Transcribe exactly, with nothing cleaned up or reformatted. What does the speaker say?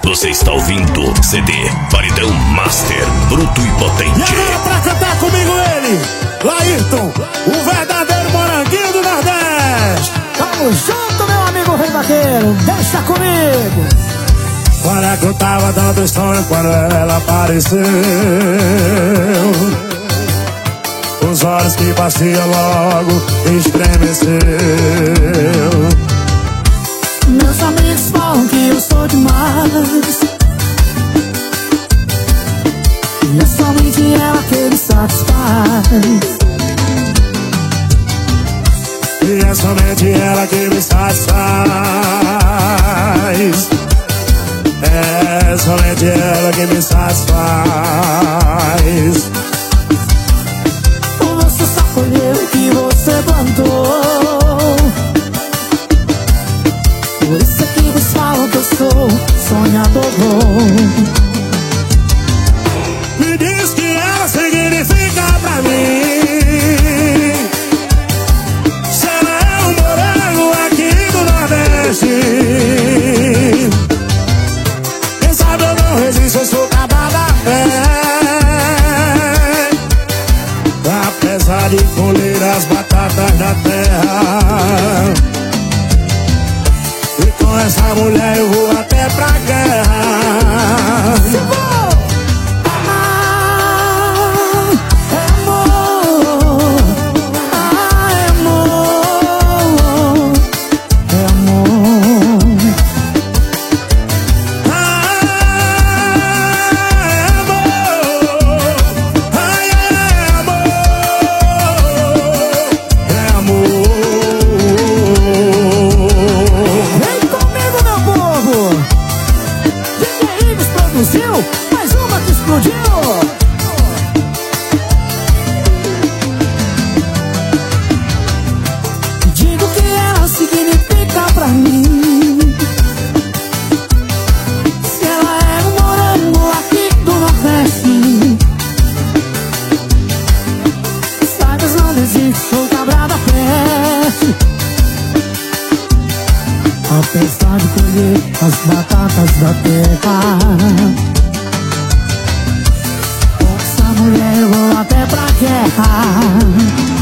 Você está ouvindo C D Paredão Master, bruto e potente. E agora pra cantar comigo ele, Laírton, o verdadeiro moranguinho do Nordeste. Tamo junto, meu amigo Rei Vaqueiro, deixa comigo. Quando é que eu tava dando sonho quando ela apareceu? Os olhos que batia logo estremeceu. Meus amigos falam que eu sou demais, e é somente ela que me satisfaz. E é somente ela que me satisfaz. É somente ela que me satisfaz. Você só colheu o que você plantou. Por isso é que eles falam que eu sou sonhador. Me diz que ela significa pra mim. Se ela é um morango aqui do Nordeste, quem sabe eu não resisto, eu sou capaz da fé. Apesar de colher as batatas da terra, e com essa mulher eu vou até pra guerra. Se vou amar, é amor. Ah, é amor. É amor. Ah, é amor. Ai, é amor. É amor. Vem comigo, meu povo. D J Ives produziu mais uma que explodiu. Digo que ela significa pra mim. Se ela é um morango aqui do Nordeste, saibas, não desiste, sou cabra da peste. Apesar de colher as batatas da terra, com essa mulher eu vou até pra guerra.